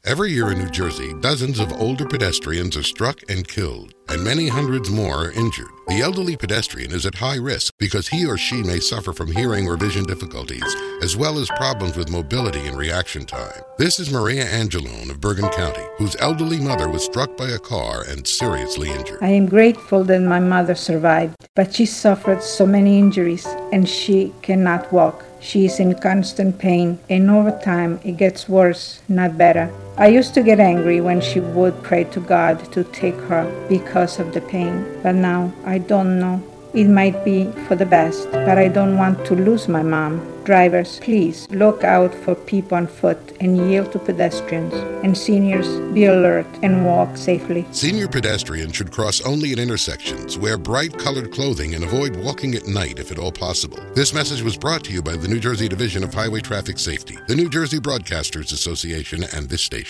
Every year in New Jersey, dozens of older pedestrians are struck and killed, and many hundreds more are injured. The elderly pedestrian is at high risk because he or she may suffer from hearing or vision difficulties, as well as problems with mobility and reaction time. This is Maria Angelone of Bergen County, whose elderly mother was struck by a car and seriously injured. I am grateful that my mother survived, but she suffered so many injuries and she cannot walk. She is in constant pain, and over time it gets worse, not better. I used to get angry when she would pray to God to take her because of the pain, but now I don't know. It might be for the best, but I don't want to lose my mom. Drivers, please look out for people on foot and yield to pedestrians. And seniors, be alert and walk safely. Senior pedestrians should cross only at intersections, wear bright colored clothing, and avoid walking at night if at all possible. This message was brought to you by the New Jersey Division of Highway Traffic Safety, the New Jersey Broadcasters Association, and this station.